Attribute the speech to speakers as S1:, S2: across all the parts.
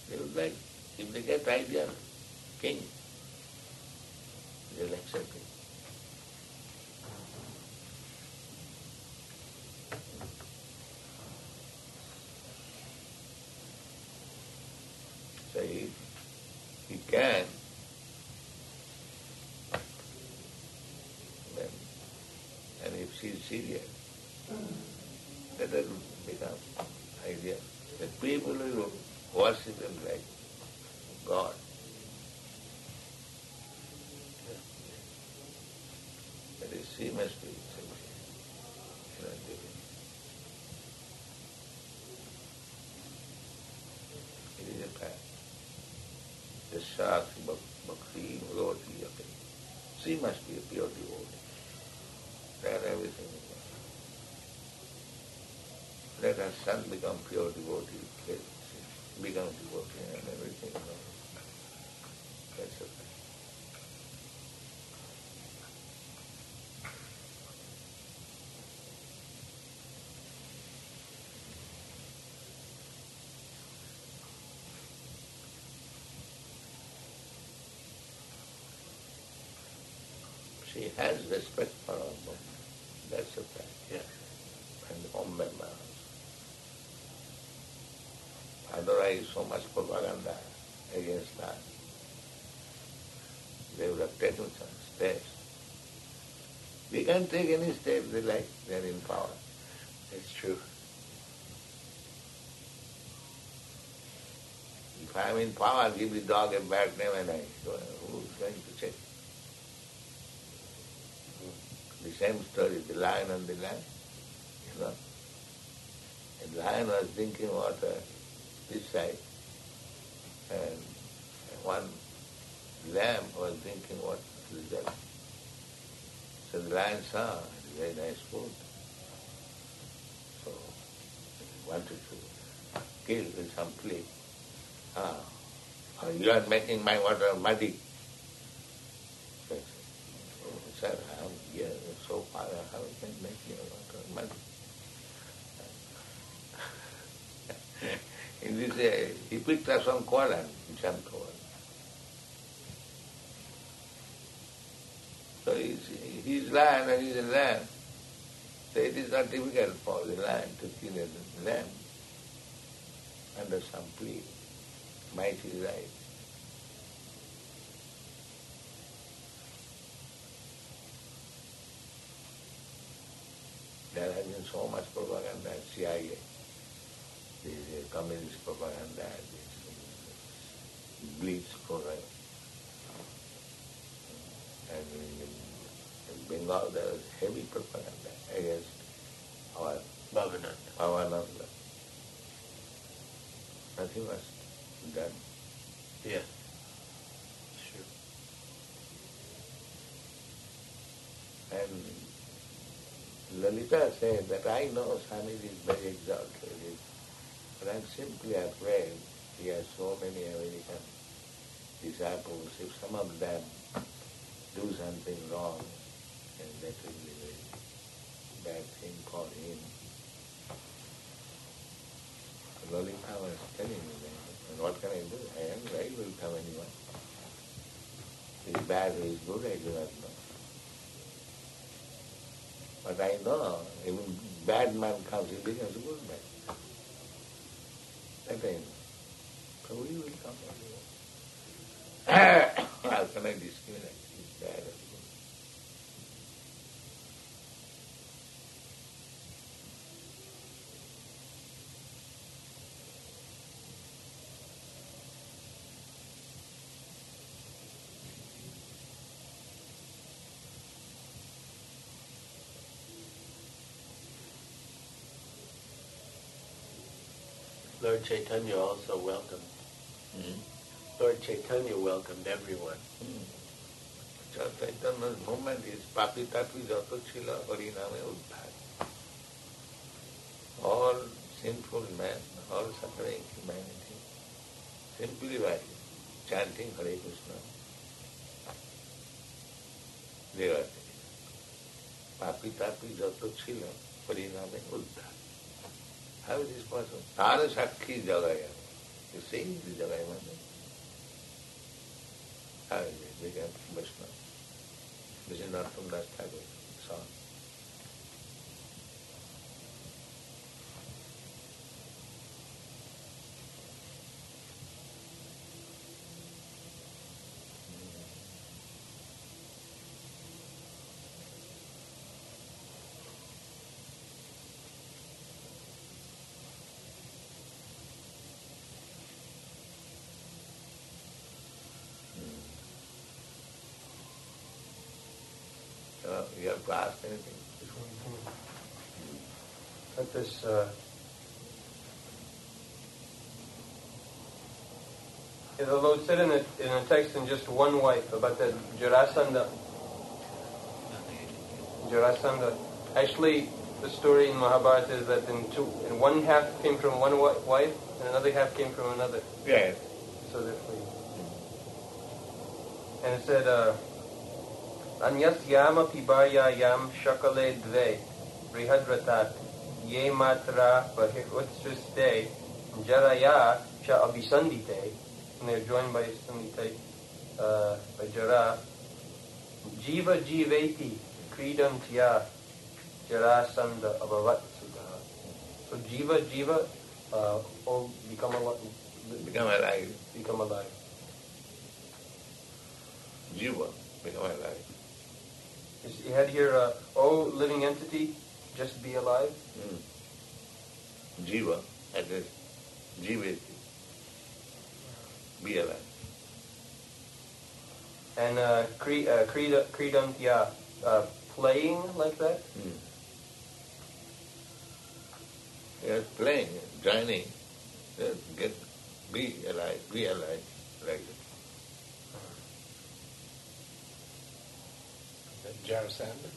S1: They would like, if they get idea, king, they'll accept it. So if he can, then, and if she is serious, that will become idea. The people will worship him like God. That is, she must be sincere. Cannot do it. It is a fact. The Shakti Bhakti Bhagavati Yati. She must be a pure devotee. Then everything is done. Let her son become pure devotee, become devotee, and everything is done. That's a fact. She has respect for all of them. That's a fact.
S2: Yes.
S1: And the home members. Otherwise, so much propaganda against that. They would have taken some steps. They can't take any step they like, they're in power.
S2: It's true.
S1: If I'm in power, I'll give the dog a bad name and who's going to check? The same story, the lion and the lamb, you know. And the lion was drinking water this side, and one lamb was drinking water this side. So the lion saw it's very nice food. So he wanted to kill with some plate. You are making my water muddy. So he said, "Oh, sir, I'm here so far, how can I make your water muddy?" In this, he picked up some coal and jumped over. So he's lion and he's a lamb. So it is not difficult for the lion to kill a lamb under some plea. Might is right. There has been so much propaganda, CIA, this communist propaganda, this bleach program. And in Bengal there was heavy propaganda against our
S2: Bhavananda.
S1: Nothing was done.
S2: Yeah. Sure.
S1: And Lalita said that I know Swamiji is very exalted, but I'm simply afraid he has so many American disciples. If some of them do something wrong, and that will be a very bad thing for him. Lalita was telling me that, and what can I do? I will come anyone. He is bad, he is good, I do not know. But I know, even bad man comes, he becomes a good man. That I know. So we will come anyway. How can I discriminate? He's bad or good?
S2: Lord Chaitanya also welcomed. Lord Chaitanya welcomed everyone.
S1: Chaitanya's movement is papi tapi jato chila hariname uddhar. All sinful men, all suffering humanity, simply by chanting Hare Krishna, they are papi tapi jato chila hariname uddhar. How is this possible? Tara sakhi jagaya. You see the Jagaimana? How he became Vaishnava. This is not from Das Thakur song. You have to ask anything.
S3: At this, although it said in a text in just one wife about the Jarasandha. Actually, the story in Mahabharata is that in one half came from one wife and another half came from another.
S1: Yes.
S3: So therefore, and it said. Anyas yama pibaya yam shakale dve brihadratat ye matra bahirutsriste jaraya cha abhisandite, and they're joined by sandite by jara jiva jiveti kridantya jarasandha abhavat sudha. So jiva all become alive.
S1: Jiva become alive.
S3: You had here, O living entity, just be alive.
S1: Jiva, that is, jiveti, be alive.
S3: And kridantya, playing like that?
S1: Yes, playing, joining, be alive, like that.
S2: Jarasandha.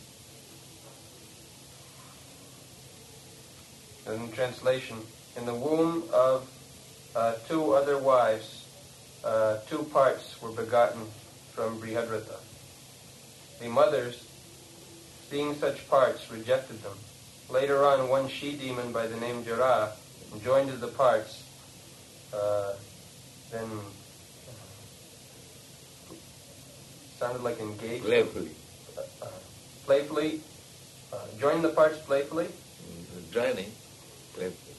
S3: In translation, in the womb of two other wives, two parts were begotten from Brihadratha. The mothers, seeing such parts, rejected them. Later on, one she-demon by the name Jara joined the parts, then sounded like engaged. Playfully, join the parts playfully.
S1: Joining, playfully.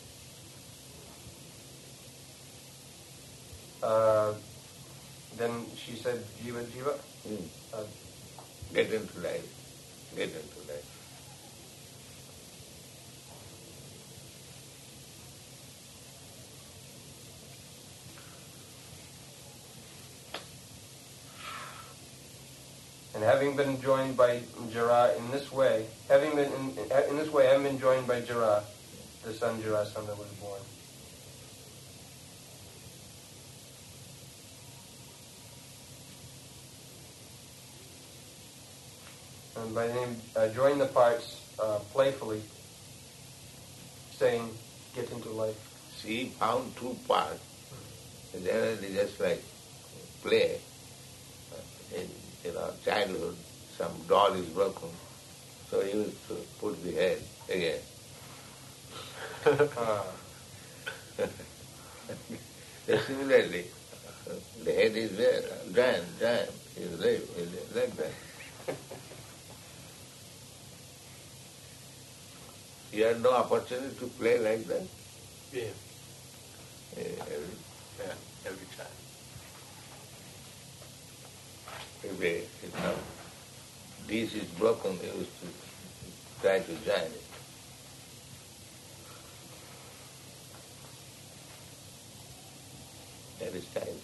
S3: Then she said, Jiva.
S1: Get into life.
S3: And having been joined by Jara in this way, having been joined by Jara, the son Jarasandha was born. And by the name, join the parts playfully, saying, get into life.
S1: She found two parts. Generally just like play. In childhood, some doll is broken, so he used to put the head again. Similarly, the head is there, giant, is like that. You had no opportunity to play like that?
S2: Yeah.
S1: Every time. If this is broken, he used to try to join it. That is time.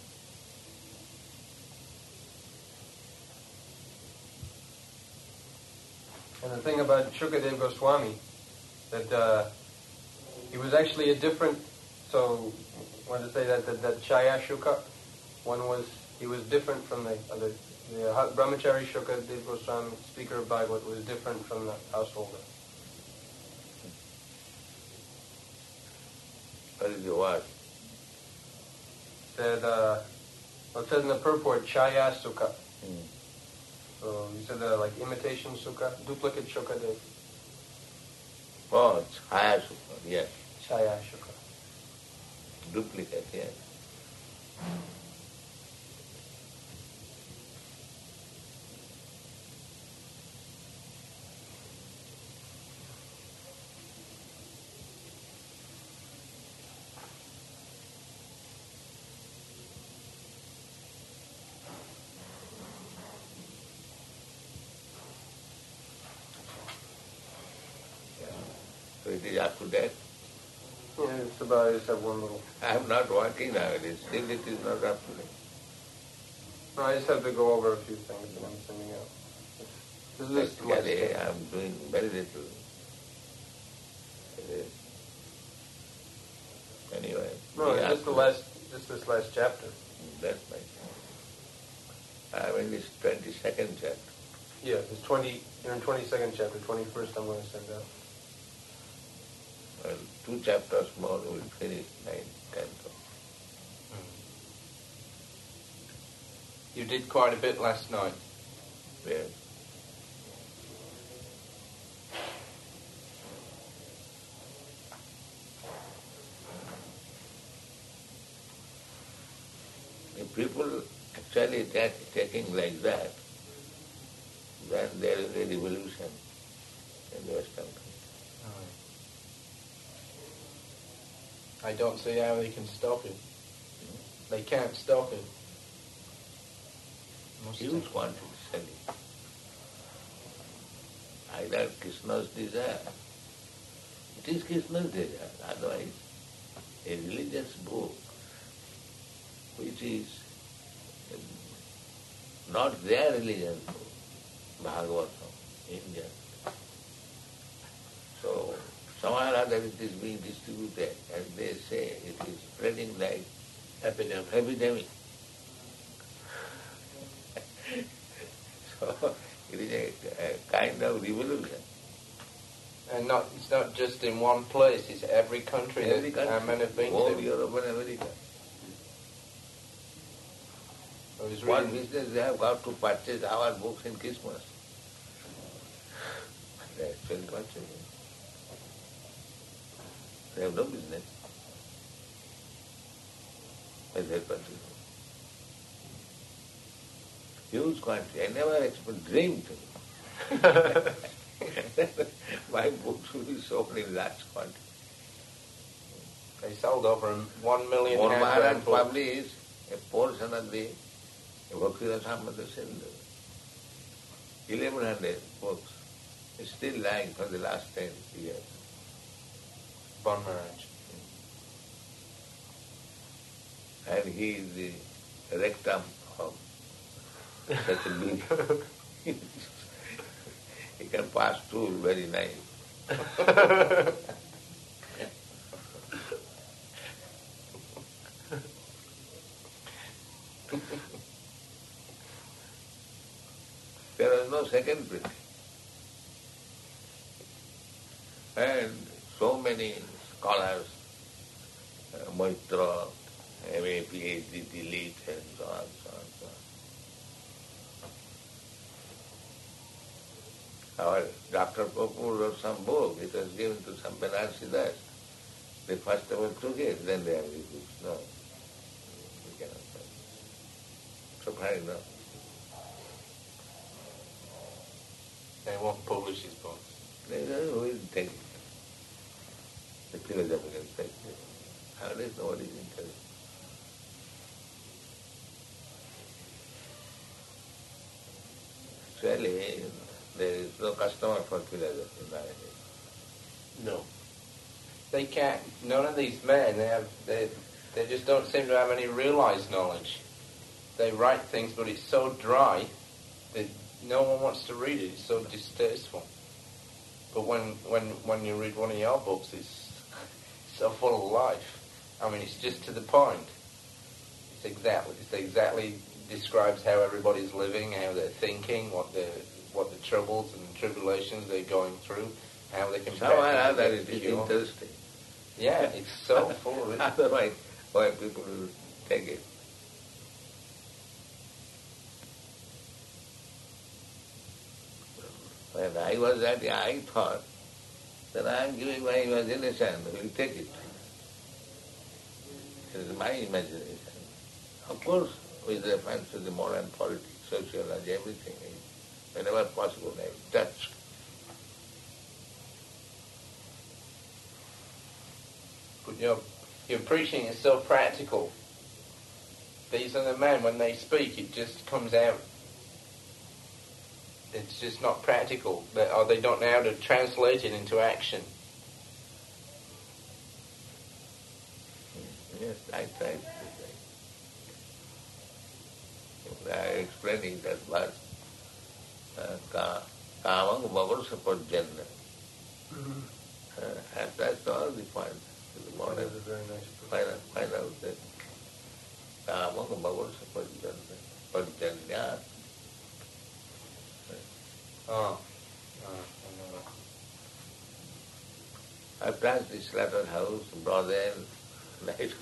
S3: And the thing about Shukadeva Goswami, that he was actually a different, so I wanted to say that Chaya Shuka, he was different from the other. The Brahmachari Shukadeva Goswami, speaker of Bhagavad, was different from the householder.
S1: What is the word?
S3: It says in the purport, Chaya Sukha. So you said like imitation Sukha, duplicate Shukadev.
S1: Oh, Chaya Sukha, yes.
S3: Chaya Sukha.
S1: duplicate, yes. So it is up to date.
S3: Yeah, it's about, I just have one little...
S1: I am not working nowadays, still it is not up to date.
S3: No, I just have to go over a few things that I'm sending out. This is just the last
S1: Practically,
S3: chapter.
S1: I am doing very little. It is. Anyway.
S3: No,
S1: we
S3: it's
S1: have
S3: just
S1: to-
S3: just this last chapter.
S1: That's my I am in this 22nd chapter.
S3: Yeah, it's 20, you're in 22nd chapter, 21st I'm going to send out.
S1: Well, 2 chapters more will finish 9, 10.
S4: You did quite a bit last night.
S1: Yes. If people actually taking like that, then there is a revolution in the Western country.
S4: I don't see how they can stop it. They can't stop it.
S1: Huge quantity selling. Either Krishna's desire. It is Krishna's desire. Otherwise, a religious book which is not their religion book, Bhagavatam, India. So, somehow or other it is being distributed, as they say, it is spreading like epidemic. So, it is a kind of revolution.
S4: And it's not just in one place, it's every country
S1: Every
S4: that
S1: country,
S4: men have been
S1: whole
S4: to.
S1: Europe and America.
S4: I was
S1: What
S4: reading,
S1: business they have got to purchase our books in Christmas? They actually purchase it. They have no business. But they purchase it. Huge quantity. I never dreamed my books will be sold in large quantity.
S4: they sold over 1 million
S1: More Maharaj
S4: handbound books.
S1: published a portion of the Bhakti Rasamrita Sindhu. 1100 books. It's still lying for the last 10 years.
S4: Bon Maharaj.
S1: And he is the rectum of such a being. He can pass through very nice. There was no second printing. And so many scholars, Maitra, MA, PhD, Delete, and so on, so on, so on. Our Dr. Kapoor wrote some book, it was given to some Banarsi Das. They first of all took it, then they have refused. No, we cannot. So far enough.
S4: They won't publish his books.
S1: They don't know who will take it. The philosophers take it. Nowadays nobody is interested. Actually, there is no customer for philosophy nowadays.
S4: No. They can't. None of these men, they just don't seem to have any realized knowledge. They write things, but it's so dry that no one wants to read it. It's so distasteful. But when you read one of your books, it's so full of life. I mean, it's just to the point. It exactly describes how everybody's living, how they're thinking, what the troubles and tribulations they're going through, how they can
S1: Somehow or
S4: practice
S1: other
S4: it.
S1: it is interesting.
S4: Yeah, it's so full of it.
S1: Otherwise, why people will take it? When I was that, I thought that I am giving my imagination, will take it. It is my imagination. Of course, with reference to the modern politics, sociology, everything, whenever possible, I touch.
S4: But your preaching is so practical. These are the men, when they speak, it just comes out. It's just not practical. Or they don't know how to translate it into action.
S1: Yes, I tried to say. I explaining that word, Kamang Bhavarsa Parjana. And that's all the point. The modern,
S3: That is a very nice
S1: find out that Kamang Bhavarsa Parjana.
S4: Oh.
S1: I planned this latter house, brother, nice.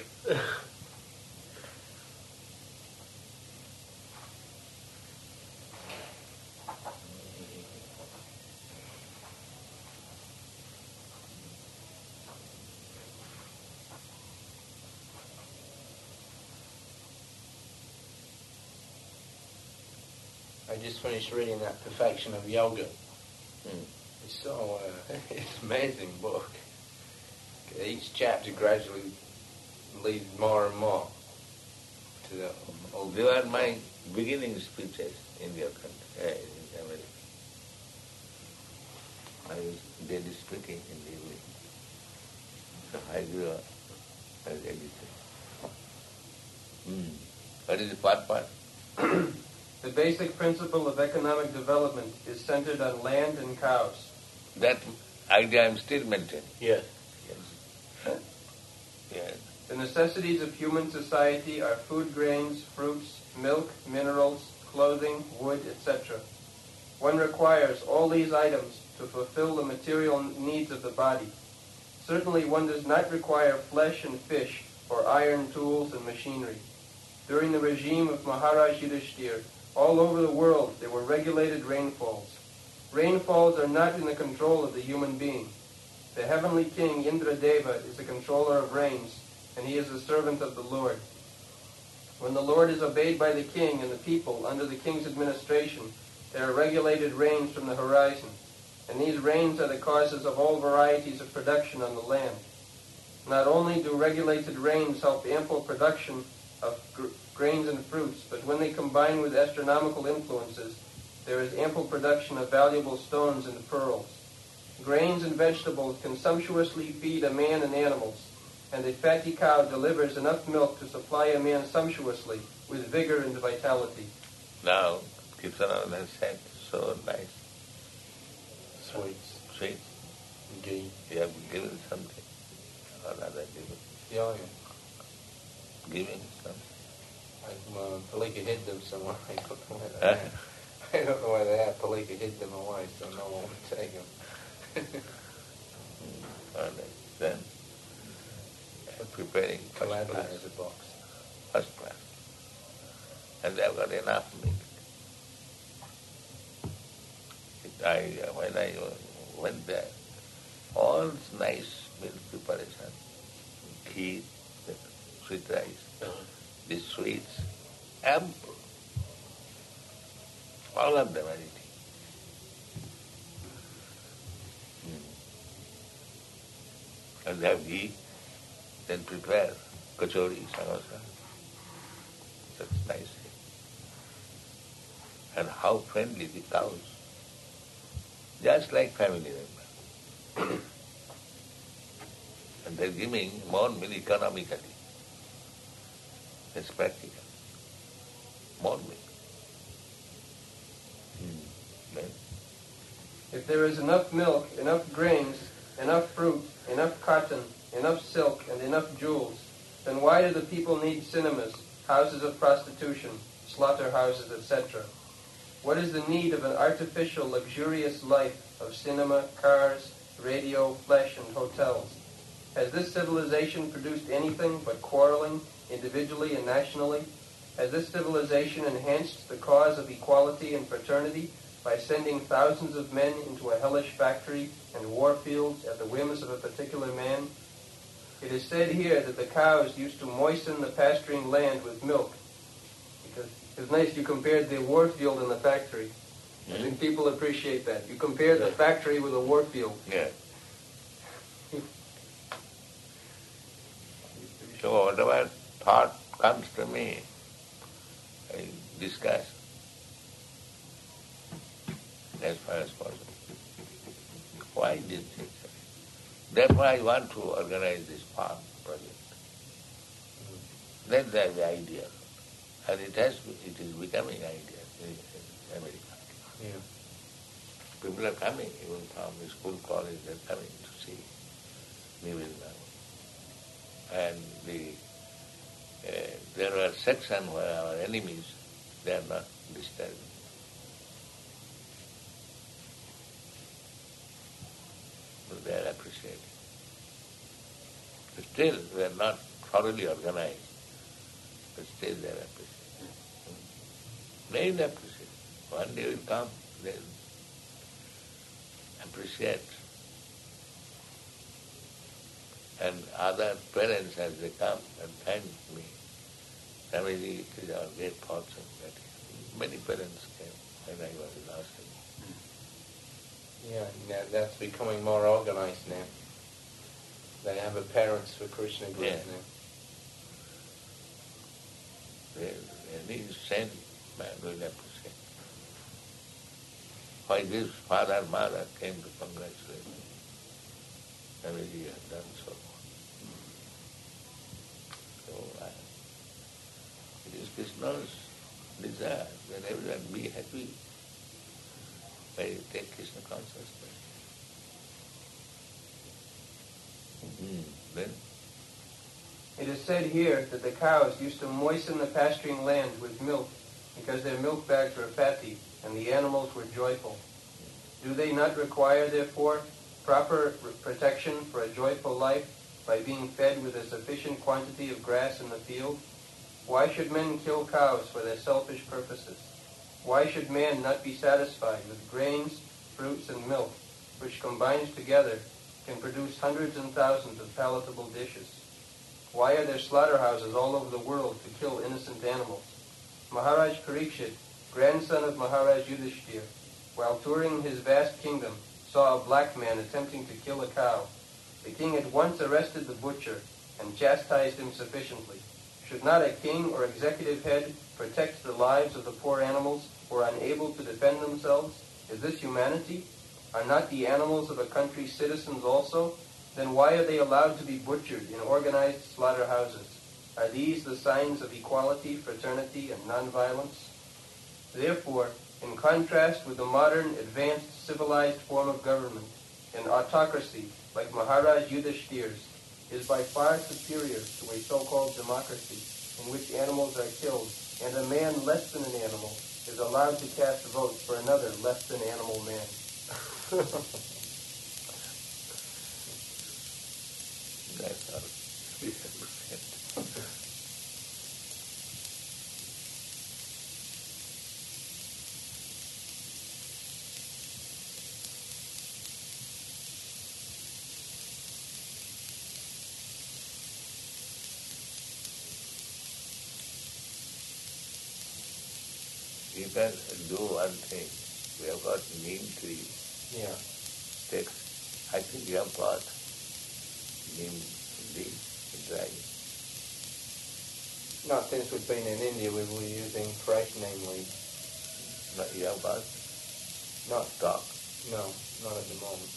S4: I just finished reading that Perfection of Yoga.
S1: Mm.
S4: It's so, it's an amazing book. Each chapter gradually leads more and more to the...
S1: They were my beginning speeches in your country, in America. I was daily speaking in the evening. So I grew up as editor. What is the part?
S3: The basic principle of economic development is centered on land and cows.
S1: That idea I'm still maintaining.
S2: Yes.
S1: Yes. Yes.
S3: The necessities of human society are food grains, fruits, milk, minerals, clothing, wood, etc. One requires all these items to fulfill the material needs of the body. Certainly one does not require flesh and fish or iron tools and machinery. During the regime of Maharaj Yudhishthira, all over the world there were regulated rainfalls. Rainfalls are not in the control of the human being. The heavenly king Indradeva is the controller of rains, and he is the servant of the Lord. When the Lord is obeyed by the king and the people under the king's administration, there are regulated rains from the horizon, and these rains are the causes of all varieties of production on the land. Not only do regulated rains help ample production of grains and fruits, but when they combine with astronomical influences, there is ample production of valuable stones and pearls. Grains and vegetables can sumptuously feed a man and animals, and a fatty cow delivers enough milk to supply a man sumptuously with vigor and vitality.
S1: Now, Kirtanand has said so nice.
S4: Sweets.
S1: Sweet.
S4: Ghee.
S1: You have given something, or rather given.
S4: Yeah.
S1: Giving something.
S4: Palika hid them somewhere. I don't know where they are. I don't know where they are. Palika hid them away, so no one would take them.
S1: All right. Then, preparing first class.
S4: As a box.
S1: First class. And they've got enough meat. When I went there, all nice meal preparation, ghee, sweet rice, the sweets, ample. All of them are eating. And they have ghee, then prepare kachori, samosa. Such nice thing. And how friendly the cows. Just like family members. And they're giving more milk economically. It's practical. More milk.
S3: If there is enough milk, enough grains, enough fruit, enough cotton, enough silk, and enough jewels, then why do the people need cinemas, houses of prostitution, slaughterhouses, etc.? What is the need of an artificial, luxurious life of cinema, cars, radio, flesh, and hotels? Has this civilization produced anything but quarreling, individually and nationally? Has this civilization enhanced the cause of equality and fraternity by sending thousands of men into a hellish factory and war fields at the whims of a particular man? It is said here that the cows used to moisten the pasturing land with milk. Because it's nice you compared the war field and the factory. I think people appreciate that. You compared the factory with a war field.
S1: Yeah. So whatever thought comes to me, I discuss as far as possible. Why this thing? Therefore I want to organize this farm project. That's the idea. And it is becoming idea in America.
S4: Yeah.
S1: People are coming, even from the school, college, they're coming to see New Vietnam. And there are sections where our enemies, they are not disturbed. But they are appreciated. But still, we are not thoroughly organized, but still they are appreciated. They will appreciate. One day will come, they'll appreciate. And other parents, as they come and thank me, Swamiji, it is our great fortune that many parents came when I was in Austin.
S4: Yeah, now that's becoming more organized now. They have a Parents for Krishna group now.
S1: Any saint man will appreciate. Why this father, mother came to congratulate me. Swamiji has done so. So it is Krishna's desire that everyone be happy by take Krishna consciousness. Then
S3: It is said here that the cows used to moisten the pasturing land with milk because their milk bags were fatty and the animals were joyful. Do they not require, therefore, proper protection for a joyful life by being fed with a sufficient quantity of grass in the field? Why should men kill cows for their selfish purposes? Why should man not be satisfied with grains, fruits, and milk, which combined together can produce hundreds and thousands of palatable dishes? Why are there slaughterhouses all over the world to kill innocent animals? Maharaj Parikshit, grandson of Maharaj Yudhishthir, while touring his vast kingdom, saw a black man attempting to kill a cow. The king at once arrested the butcher and chastised him sufficiently. Should not a king or executive head protect the lives of the poor animals who are unable to defend themselves? Is this humanity? Are not the animals of a country citizens also? Then why are they allowed to be butchered in organized slaughterhouses? Are these the signs of equality, fraternity, and nonviolence? Therefore, in contrast with the modern, advanced, civilized form of government, an autocracy like Maharaj Yudhishthir's is by far superior to a so-called democracy in which animals are killed, and a man less than an animal is allowed to cast votes for another less than animal man.
S1: that's all we have to say. You can do one thing. We have got neem tree.
S4: Yeah.
S1: I think you have got neem leaf dry.
S4: Not since we've been in India, we were using fresh neem leaves.
S1: But you have got
S4: Not
S1: stock.
S4: No, not at the moment.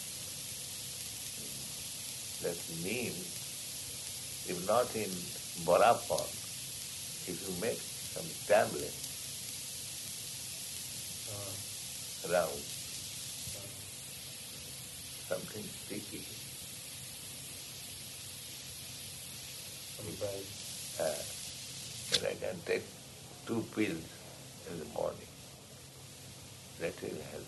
S1: That neem, if not in bora form, if you make some tablet around, something sticky, then I can take 2 pills in the morning. That will help.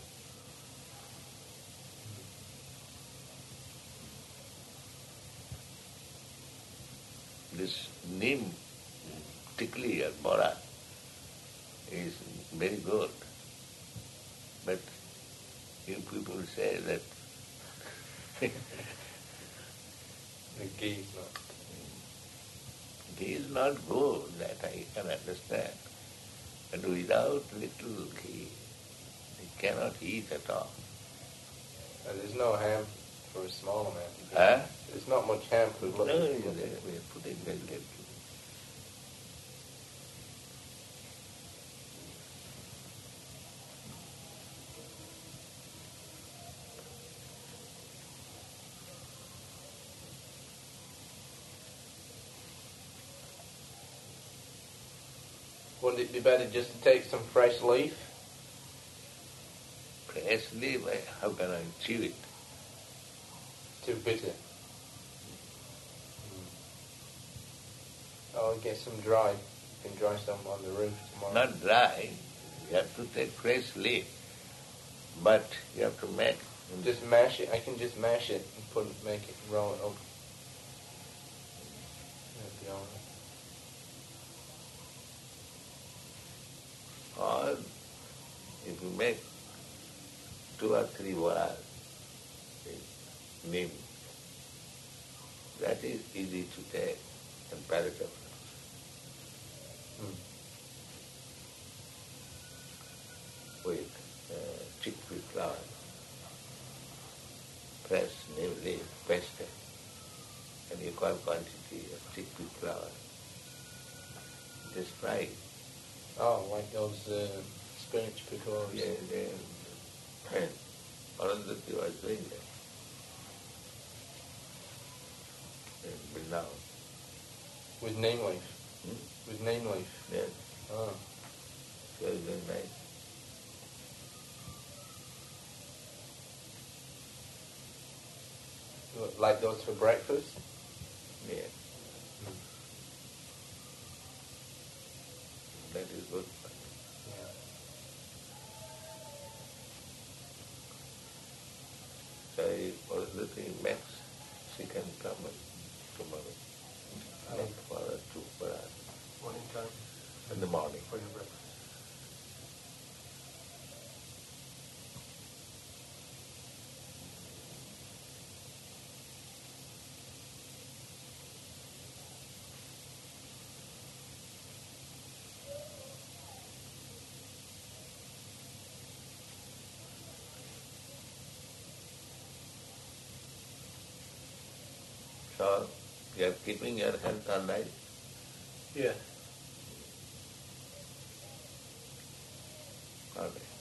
S1: This neem tikli or bora is very good. But you people say that
S4: The ghee is not.
S1: Ghee is not good, that I can understand. But without little ghee, he cannot eat at all.
S4: There's no ham for a small amount.
S1: Huh?
S4: There's not much ham for
S1: No, we are putting very little.
S4: Wouldn't it be better just to take some fresh leaf?
S1: Fresh leaf, how can I chew it?
S4: Too bitter. I'll get some dry. You can dry some on the roof tomorrow.
S1: Not dry, you have to take fresh leaf. But you have to make.
S4: Just mash it. I can just mash it and make it, roll it up. That'd be all right.
S1: Or if you make 2 or 3 wires, neem, that is easy to take comparatively. With chickpea flour, press neem leaf, paste it, and equal quantity of chickpea flour. Just fry it.
S4: Oh, like those spinach picoras.
S1: Yeah, Arundhati was doing that. And now,
S4: With neem leaf? With neem leaf?
S1: yes,
S4: Oh.
S1: very, very nice.
S4: Like those for breakfast?
S1: Yeah. That is good.
S4: Yeah.
S1: So Arundhati makes, she can come tomorrow. Make for us 2 for us
S3: Morning time
S1: in the morning.
S3: for your breakfast.
S1: So you are keeping your health all right?
S2: Yeah.
S1: All right.